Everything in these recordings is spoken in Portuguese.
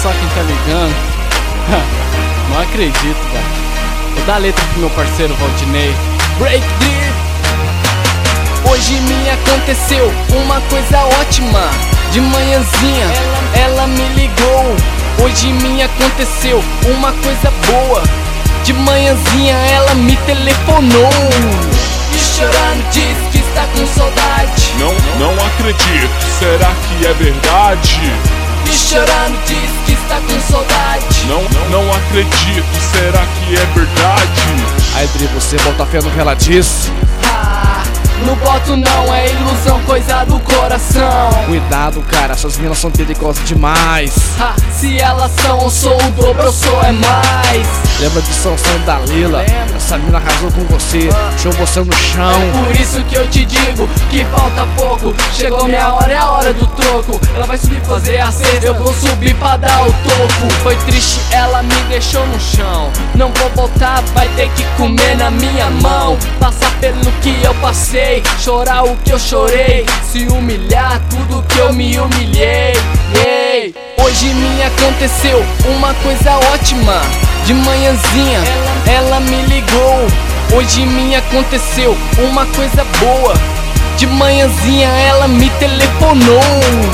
só quem tá ligando. Não acredito, velho. Vou dar a letra pro meu parceiro Valdinei. Break Drip. Hoje me aconteceu uma coisa ótima. De manhãzinha ela me ligou. Hoje me aconteceu uma coisa boa. De manhãzinha ela me telefonou. E chorando diz que está com saudade. Não acredito, será que é verdade? E chorando diz que está com saudade. Não acredito, será que é verdade? Aí Dri, você bota fé no que ela disse? Não boto não, é ilusão, coisa do coração. Cuidado, cara, essas minas são perigosas demais. Se elas são, eu sou o dobro, eu sou é mais. Lembra de Sansão e Dalila? Essa mina arrasou com você, deixou você no chão. É por isso que eu te digo que falta pouco. Chegou minha hora, é a hora do troco. Ela vai subir fazer a cesta, eu vou subir pra dar o toco. Foi triste, ela me deixou no chão. Não vou voltar, vai ter que comer na minha mão. Passar pelo que eu passei, chorar o que eu chorei, se humilhar tudo que eu me humilhei. Hoje me aconteceu uma coisa ótima. De manhãzinha ela me ligou. Hoje me aconteceu uma coisa boa. De manhãzinha ela me telefonou.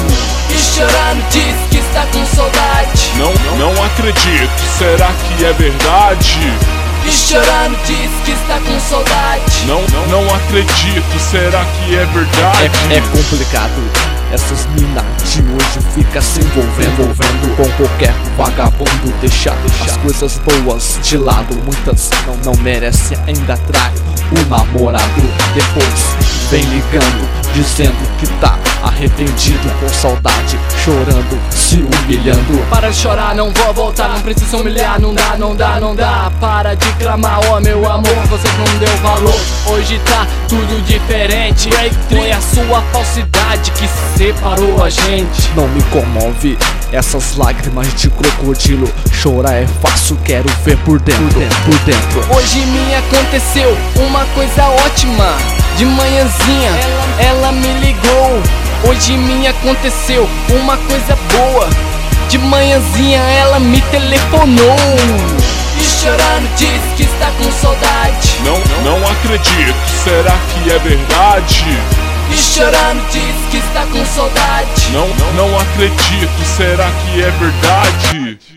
E chorando diz que está com saudade. Não acredito, será que é verdade? E chorando diz que está com saudade. Não acredito, será que é verdade? É complicado. Essas minas de hoje fica se envolvendo com qualquer vagabundo. Deixa as coisas boas de lado. Muitas não merecem, ainda trai o namorado. Depois vem ligando, dizendo que tá arrependido, com saudade, chorando, se humilhando. Para de chorar, não vou voltar, não precisa humilhar. Não dá, para de clamar, ó meu amor, você não deu valor. Hoje tá tudo diferente. Foi a sua falsidade que separou a gente. Não me comove essas lágrimas de crocodilo. Chorar é fácil, quero ver por dentro. Hoje me aconteceu uma coisa ótima. De manhãzinha ela me ligou. Hoje me aconteceu uma coisa boa. De manhãzinha ela me telefonou. E chorando diz que está com saudade. Não acredito, será que é verdade? E chorando diz que está com saudade. Não acredito, será que é verdade?